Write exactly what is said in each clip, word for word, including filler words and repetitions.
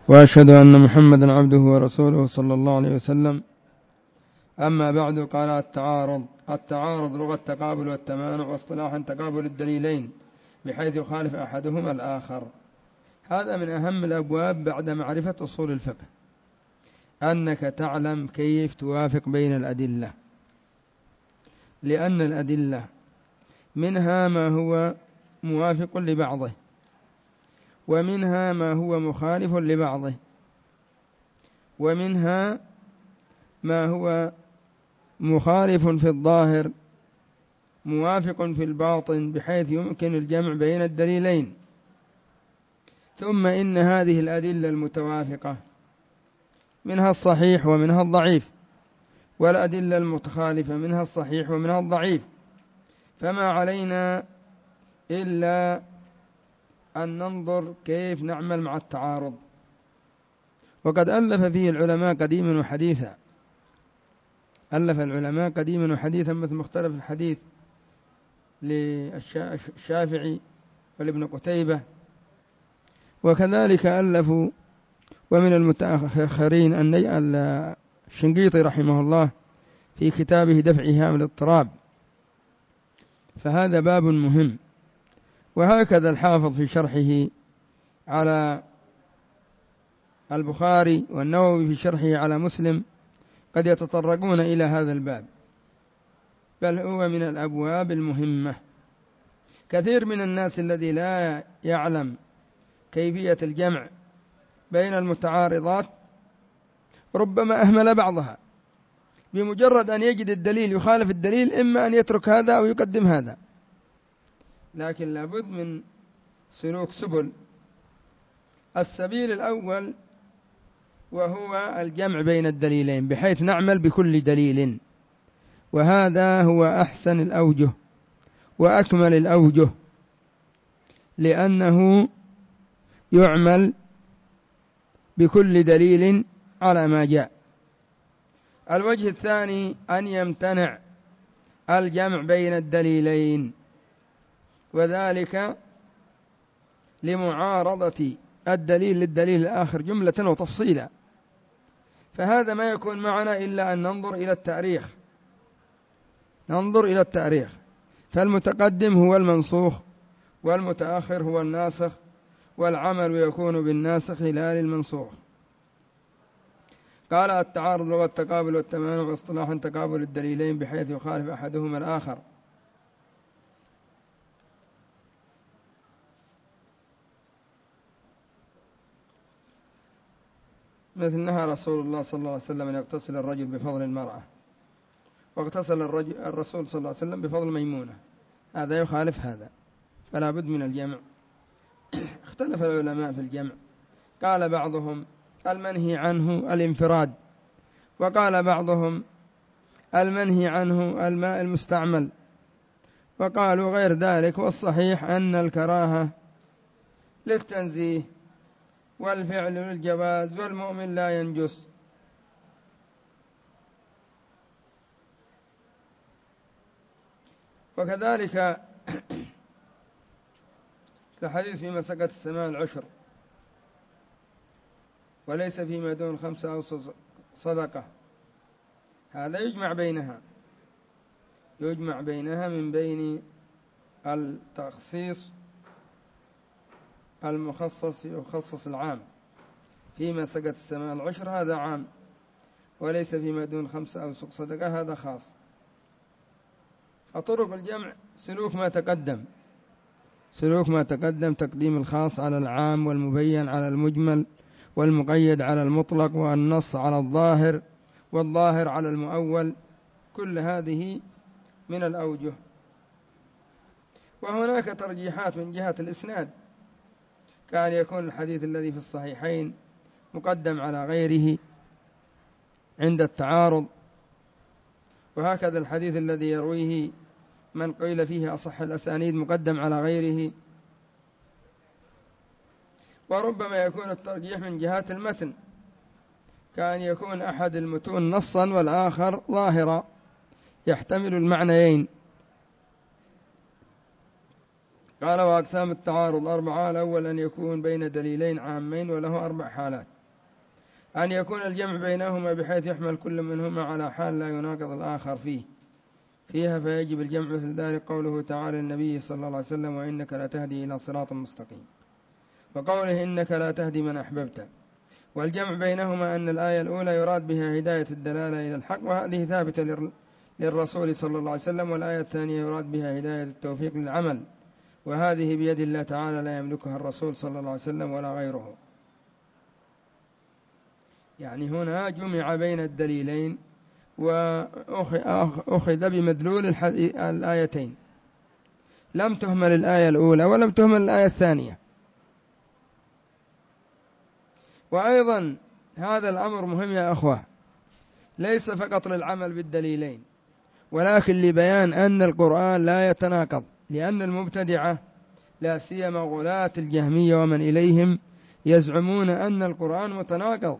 وأشهد أن محمدا عبده ورسوله صلى الله عليه وسلم. أما بعد، قال التعارض. التعارض لغة التقابل والتمانع، واصطلاحا تقابل الدليلين بحيث يخالف أحدهما الآخر. هذا من أهم الأبواب بعد معرفة أصول الفقه، أنك تعلم كيف توافق بين الأدلة، لأن الأدلة منها ما هو موافق لبعضه، ومنها ما هو مخالف لبعضه، ومنها ما هو مخالف في الظاهر موافق في الباطن بحيث يمكن الجمع بين الدليلين. ثم إن هذه الأدلة المتوافقة منها الصحيح ومنها الضعيف، والأدلة المتخالفة منها الصحيح ومنها الضعيف، فما علينا إلا أن ننظر كيف نعمل مع التعارض. وقد ألف فيه العلماء قديما وحديثا، ألف العلماء قديما وحديثا مثل مختلف الحديث للشافعي والابن قتيبة، وكذلك ألفوا ومن المتأخرين أن الشنقيطي رحمه الله في كتابه دفع إيهام الاضطراب. فهذا باب مهم. وهكذا الحافظ في شرحه على البخاري والنووي في شرحه على مسلم قد يتطرقون إلى هذا الباب، بل هو من الأبواب المهمة. كثير من الناس الذي لا يعلم كيفية الجمع بين المتعارضات ربما أهمل بعضها، بمجرد أن يجد الدليل يخالف الدليل إما أن يترك هذا أو يقدم هذا. لكن لابد من سلوك سبل. السبيل الأول وهو الجمع بين الدليلين بحيث نعمل بكل دليل، وهذا هو أحسن الأوجه وأكمل الأوجه، لأنه يعمل بكل دليل على ما جاء. الوجه الثاني أن يمتنع الجمع بين الدليلين، وذلك لمعارضة الدليل للدليل الآخر جملة وتفصيلا. فهذا ما يكون معنا إلا أن ننظر إلى التاريخ، ننظر إلى التاريخ، فالمتقدم هو المنسوخ والمتأخر هو الناسخ، والعمل يكون بالناسخ لا للمنسوخ. قال التعارض لغة التقابل والتمانع، واصطلاحا تقابل الدليلين بحيث يخالف أحدهما الآخر. مثل نهى رسول الله صلى الله عليه وسلم أن يغتسل الرجل بفضل المرأة، واغتسل الرجل الرسول صلى الله عليه وسلم بفضل ميمونة، هذا يخالف هذا، فلا بد من الجمع. اختلف العلماء في الجمع، قال بعضهم المنهي عنه الانفراد، وقال بعضهم المنهي عنه الماء المستعمل، وقالوا غير ذلك. والصحيح أن الكراهة للتنزيه والفعل للجواز، والمؤمن لا ينجس. وكذلك الحديث فيما سقت السماء العشر وليس فيما دون خمسة أو صدقة، هذا يجمع بينها، يجمع بينها من بين التخصيص المخصص يخصص العام. فيما سقت السماء العشر هذا عام، وليس فيما دون خمسة أو صدقة هذا خاص. فطرق الجمع سلوك ما تقدم، سلوك ما تقدم، تقديم الخاص على العام، والمبين على المجمل، والمقيد على المطلق، والنص على الظاهر، والظاهر على المؤول، كل هذه من الأوجه. وهناك ترجيحات من جهة الإسناد، كان يكون الحديث الذي في الصحيحين مقدم على غيره عند التعارض، وهكذا الحديث الذي يرويه من قيل فيه أصح الأسانيد مقدم على غيره. وربما يكون الترجيح من جهات المتن، كان يكون أحد المتون نصا والآخر ظاهرا، يحتمل المعنيين. قال وأقسام التعارض أربعة. الأول أن يكون بين دليلين عامين وله أربع حالات: أن يكون الجمع بينهما بحيث يحمل كل منهما على حال لا يناقض الآخر فيه فيها فيجب الجمع، مثل ذلك قوله تعالى النبي صلى الله عليه وسلم وإنك لا تهدي إلى صراط مستقيم، وقوله إنك لا تهدي من أحببت. والجمع بينهما أن الآية الأولى يراد بها هداية الدلالة إلى الحق، وهذه ثابتة للرسول صلى الله عليه وسلم، والآية الثانية يراد بها هداية التوفيق للعمل، وهذه بيد الله تعالى لا يملكها الرسول صلى الله عليه وسلم ولا غيره. يعني هنا جمع بين الدليلين وأخذ بمدلول الآيتين، لم تهمل الآية الأولى ولم تهمل الآية الثانية. وأيضا هذا الأمر مهم يا أخوة، ليس فقط للعمل بالدليلين، ولكن لبيان أن القرآن لا يتناقض، لأن المبتدعة لا سيما غلاة الجهمية ومن إليهم يزعمون أن القرآن متناقض،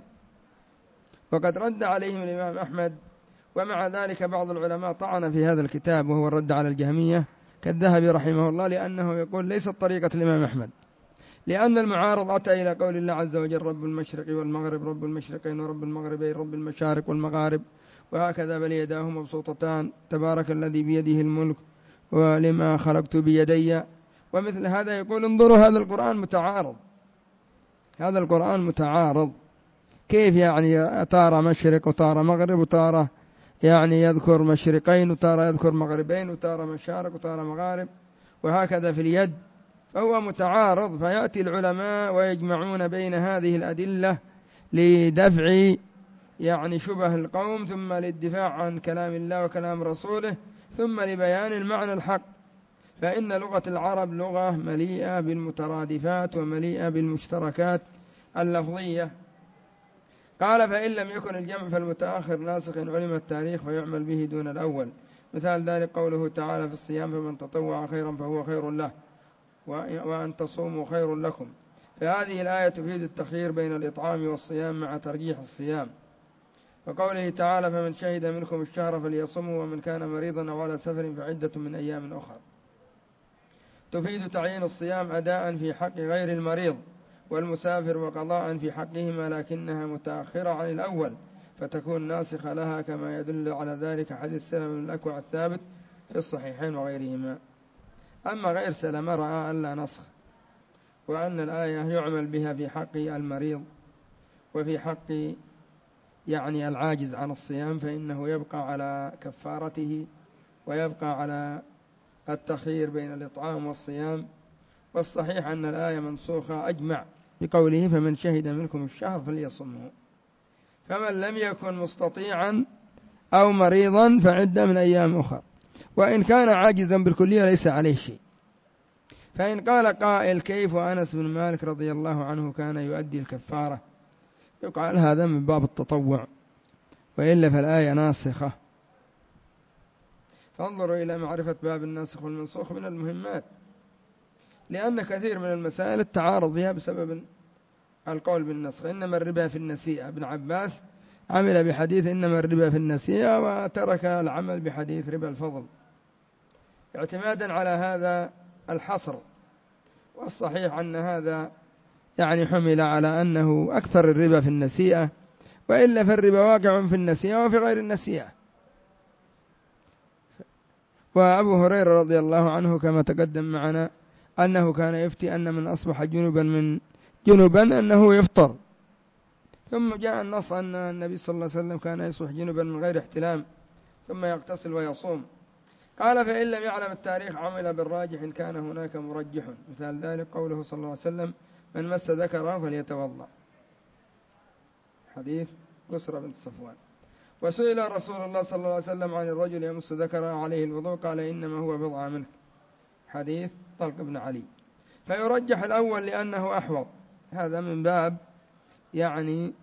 وقد رد عليهم الإمام أحمد. ومع ذلك بعض العلماء طعن في هذا الكتاب وهو الرد على الجهمية كالذهبي رحمه الله، لأنه يقول ليست طريقة الإمام أحمد، لأن المعارض أتى إلى قول الله عز وجل رب المشرق والمغرب، رب المشرقين ورب المغربين، رب المشارق والمغارب، وهكذا بل يداه مبسوطتان تبارك الذي بيده الملك ولما خلقت بيدي، ومثل هذا. يقول انظروا هذا القرآن متعارض، هذا القرآن متعارض، كيف يعني تارة مشرق وتارة مغرب وتارة يعني يذكر مشرقين وتارة يذكر مغربين وتارة مشارق وتارة مغارب، وهكذا في اليد، فهو متعارض. فيأتي العلماء ويجمعون بين هذه الأدلة لدفع يعني شبه القوم، ثم للدفاع عن كلام الله وكلام رسوله، ثم لبيان المعنى الحق. فإن لغة العرب لغة مليئة بالمترادفات ومليئة بالمشتركات اللفظية. قال فإن لم يكن الجمع فالمتأخر ناسخ إن علم التاريخ فيعمل به دون الأول، مثال ذلك قوله تعالى في الصيام فمن تطوع خيرا فهو خير له وأن تصوموا خير لكم. فهذه الآية تفيد التخيير بين الإطعام والصيام مع ترجيح الصيام. وقوله تعالى فمن شهد منكم الشهر فليصموا ومن كان مريضا أو على سفر فعدة من أيام أخرى، تفيد تعيين الصيام أداء في حق غير المريض والمسافر وقضاء في حقهما، لكنها متأخرة عن الأول فتكون ناسخة لها، كما يدل على ذلك حديث سلمة بن الأكوع الثابت في الصحيحين وغيرهما. أما غير سلمة رأى ألا نسخ، وأن الآية يعمل بها في حق المريض وفي حق يعني العاجز عن الصيام، فإنه يبقى على كفارته ويبقى على التخيير بين الإطعام والصيام. والصحيح أن الآية منسوخة أجمع بقوله فمن شهد منكم الشهر فليصمه، فمن لم يكن مستطيعا أو مريضا فعدة من أيام أخرى، وإن كان عاجزا بالكلية ليس عليه شيء. فإن قال قائل كيف وأنس بن مالك رضي الله عنه كان يؤدي الكفارة، يقال هذا من باب التطوع، وإلا فالآية ناسخة. فانظروا إلى معرفة باب الناسخ والمنسوخ من المهمات، لأن كثير من المسائل التعارض فيها بسبب القول بالنسخ. إنما الربا في النسيئة، ابن عباس عمل بحديث إنما الربا في النسيئة وترك العمل بحديث ربا الفضل اعتمادا على هذا الحصر. والصحيح أن هذا يعني حمل على أنه أكثر الربا في النسيئة، وإلا فالربا واقع في النسيئة وفي غير النسيئة. وأبو هريرة رضي الله عنه كما تقدم معنا أنه كان يفتي أن من أصبح جنبا من جنبا أنه يفطر، ثم جاء النص أن النبي صلى الله عليه وسلم كان يصبح جنبا من غير احتلام ثم يغتسل ويصوم. قال فإن لم يعلم التاريخ عمل بالراجح إن كان هناك مرجح، مثال ذلك قوله صلى الله عليه وسلم من مس ذكره فليتوضأ، حديث بسرة بنت صفوان. وسئل رسول الله صلى الله عليه وسلم عن الرجل يمس ذكره عليه الوضوء قال إنما هو بضعة منك، حديث طلق بن علي. فيرجح الأول لأنه أحوط، هذا من باب يعني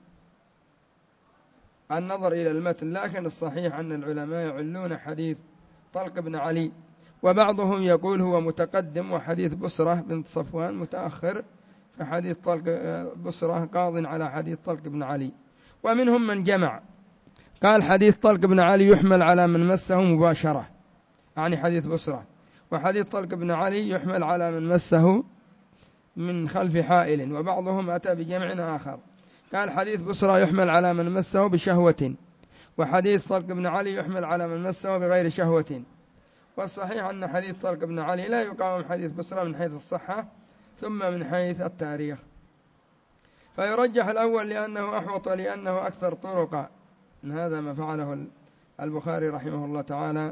النظر إلى المتن، لكن الصحيح أن العلماء يعلون حديث طلق بن علي، وبعضهم يقول هو متقدم وحديث بسرة بنت صفوان متأخر، فحديث طلق بسرة قاض على حديث طلق بن علي. ومنهم من جمع قال حديث طلق بن علي يحمل على من مسه مباشرة، يعني حديث بسرة، وحديث طلق بن علي يحمل على من مسه من خلف حائل، وبعضهم أتى بجمع آخر قال حديث بصرى يحمل على من مسه بشهوة، وحديث طلق بن علي يحمل على من مسه بغير شهوة. والصحيح أن حديث طلق بن علي لا يقاوم حديث بصرى من حيث الصحة ثم من حيث التاريخ، فيرجح الأول لأنه أحوط ولأنه أكثر طرقا. هذا ما فعله البخاري رحمه الله تعالى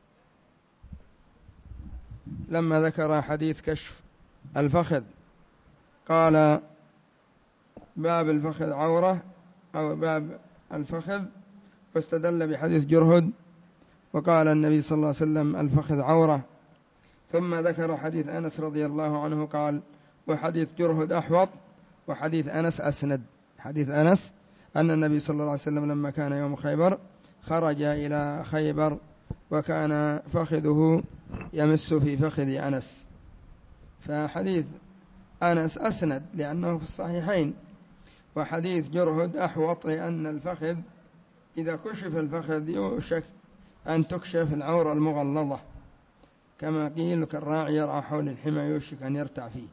لما ذكر حديث كشف الفخذ، قال باب الفخذ عورة أو باب الفخذ، واستدل بحديث جرهد، وقال النبي صلى الله عليه وسلم الفخذ عورة. ثم ذكر حديث أنس رضي الله عنه قال وحديث جرهد أحوط، وحديث أنس أسند. حديث أنس أن النبي صلى الله عليه وسلم لما كان يوم خيبر خرج إلى خيبر وكان فخذه يمس في فخذ أنس، فحديث أنس أسند لأنه في الصحيحين. وحديث جرهد أحوط لأن الفخذ إذا كشف الفخذ يوشك أن تكشف العورة المغلظة، كما قيل كالراعي يرعى حول الحمى يوشك أن يرتع فيه.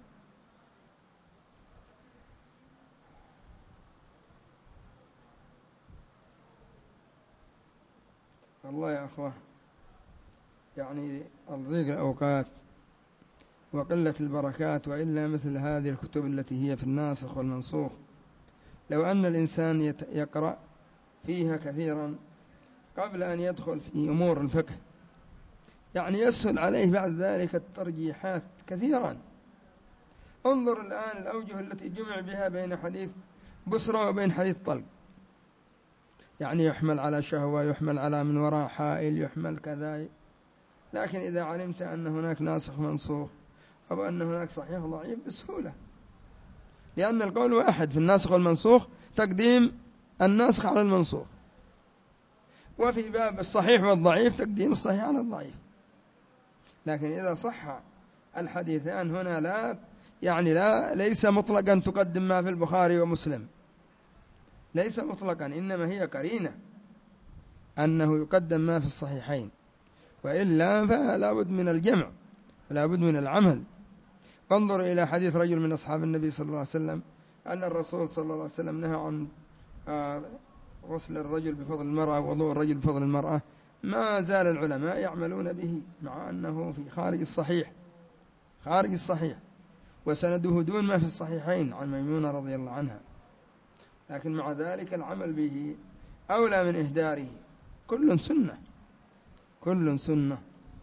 والله يا أخوة، يعني الضيق الأوقات وقلة البركات، وإلا مثل هذه الكتب التي هي في الناسخ والمنسوخ لو أن الإنسان يقرأ فيها كثيرا قبل أن يدخل في أمور الفقه يعني يسهل عليه بعد ذلك الترجيحات كثيرا. انظر الآن الأوجه التي جمع بها بين حديث بصرى وبين حديث طلق، يعني يحمل على شهوة، يحمل على من وراء حائل، يحمل كذا. لكن إذا علمت أن هناك ناسخ منسوخ أو أن هناك صحيح ضعيف بسهولة، لأن القول واحد في الناسخ والمنسوخ، تقديم الناسخ على المنسوخ، وفي باب الصحيح والضعيف تقديم الصحيح على الضعيف. لكن إذا صح الحديثان هنا لا يعني لا ليس مطلقا تقدم ما في البخاري ومسلم، ليس مطلقا، إنما هي قرينة أنه يقدم ما في الصحيحين، وإلا فلا بد من الجمع ولا بد من العمل. انظر إلى حديث رجل من أصحاب النبي صلى الله عليه وسلم أن الرسول صلى الله عليه وسلم نهى عن غسل الرجل بفضل المرأة ووضوء الرجل بفضل المرأة، ما زال العلماء يعملون به مع أنه في خارج الصحيح، خارج الصحيح وسنده دون ما في الصحيحين عن ميمونة رضي الله عنها، لكن مع ذلك العمل به أولى من إهداره. كل سنة، كل سنة.